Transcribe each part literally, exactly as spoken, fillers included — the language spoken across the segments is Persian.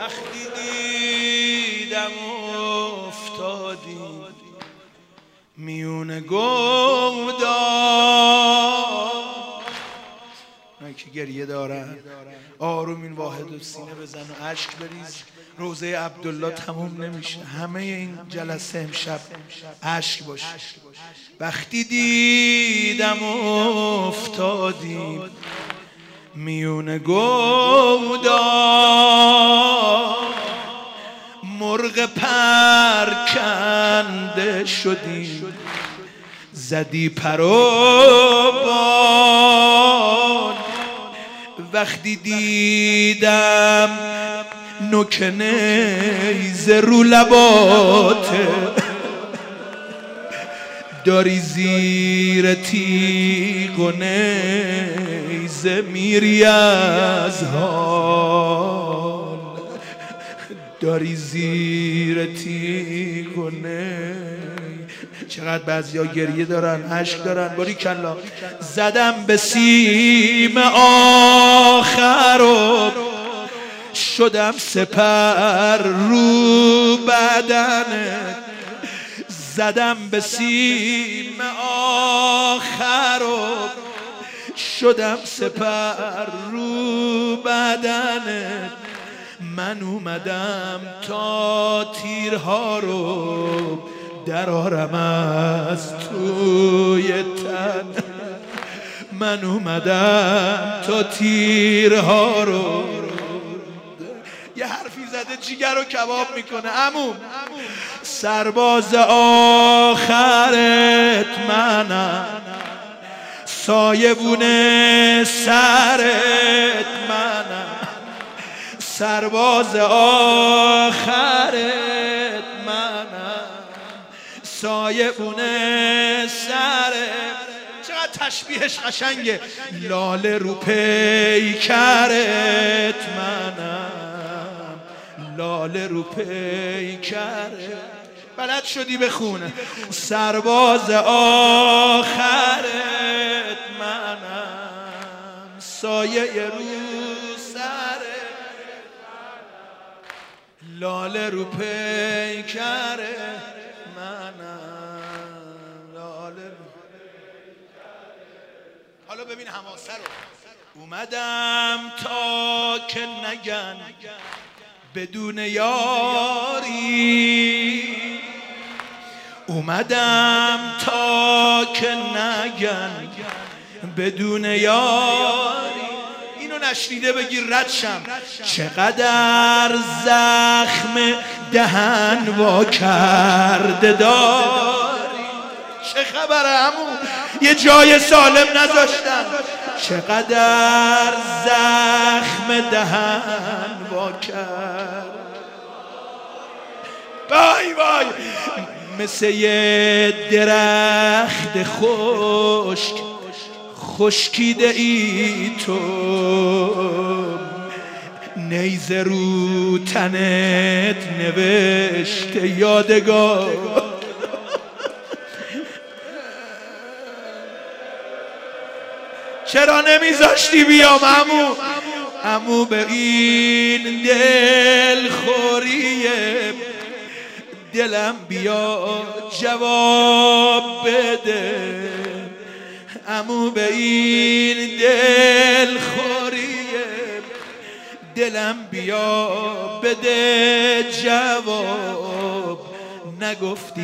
وقتی دیدم افتادی میون گودار، اونایی که گریه دارن آروم این واحد و سینه بزن و اشک بریز. روزه عبدالله تموم نمیشه، همه این جلسه امشب اشک باشه. وقتی دیدم افتادی میون گودار، مرغ پرکنده شدی زدی پر و بال. وقتی دیدم نوک نیزه رو لباته، داری زیر تیغ و نیزه میری از حال، داری زیر تیغ و نیزه. چقدر بعضیا گریه دارن، اشک دارن. باریکلا. زدم به سیم آخر و شدم سپر رو بدنت، زدم به سیم آخر و شدم سپر رو بدنت. من اومدم تا تیرها رو درارم از توی تن، من اومدم تا تیرها رو. یه حرفی زده جیگر رو کباب میکنه. عمو سرباز آخرت منم، سایبون سرت منم، سرباز آخرت منم، سایبون سرت. چقدر تشبیهش قشنگه. لاله رو پیکرت منم، لاله رو پیکرت. بلد شدی بخونه. سرباز آخرت منم، سایه رو سرت، لاله رو پیکرت منم، لاله رو. حالا ببین حماسه رو. اومدم تا که نگن بدون یاری، اومدم تا که نگن بدون یاری. اینو نشنیده بگیر ردشم. چقدر زخم دهن وا کرده داری. چه خبره عمو؟ یه جای سالم نذاشتن. چقدر زخم دهن وا کرد. وای وای. مثل یه درخت خشک خشکیده ای تو، نیزه رو تنت نوشته یادگار. چرا نمیذاشتی بیام عمو؟ عمو به این دل خوریه دلم بیا جواب بده. عمو به این دل خوریه دلم بیا بده جواب. نگفتی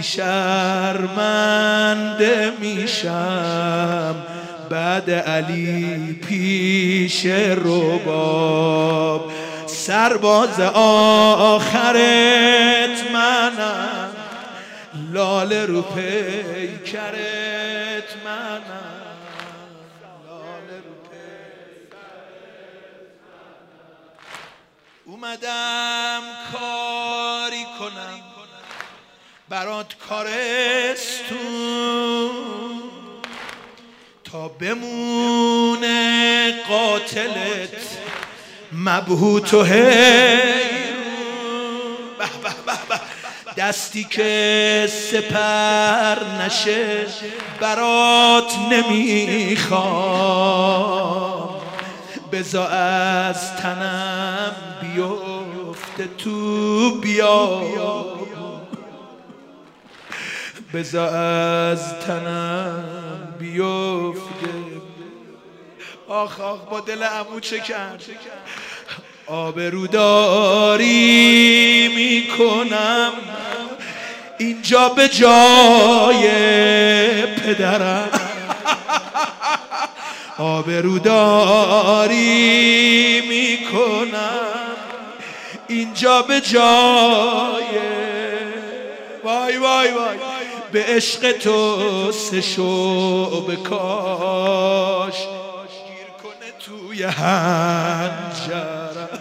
شرمنده میشم بعد علی پیش رباب. سرباز آخرت منم، لاله رو پیکرت منم، لاله رو پیکرت منم. اومدم کاری کنم برات کارستون، تا بمونه قاتلت مبهوت و حیرون. دستی که سپر نشه برات نمیخوام، بزا از تنم بیفته بیفته تو بیا بذار از تنم بیفته. آخ آخ با دل عمو چه کرد. آبروداری میکنم اینجا به جای پدرم، آبروداری میکنم اینجا به جای. وای وای وای به عشق تو سه شعبه کاش گیر کنه توی هنجرم.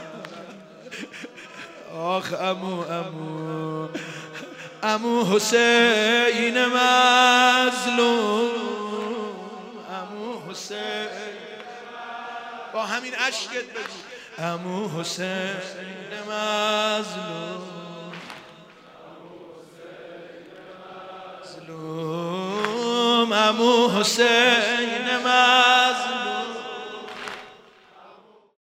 آخ امو امو امو حسین مظلوم، امو حسین با همین عشقت بگو امو حسین مظلوم، مظلوم امو حسین مظلوم.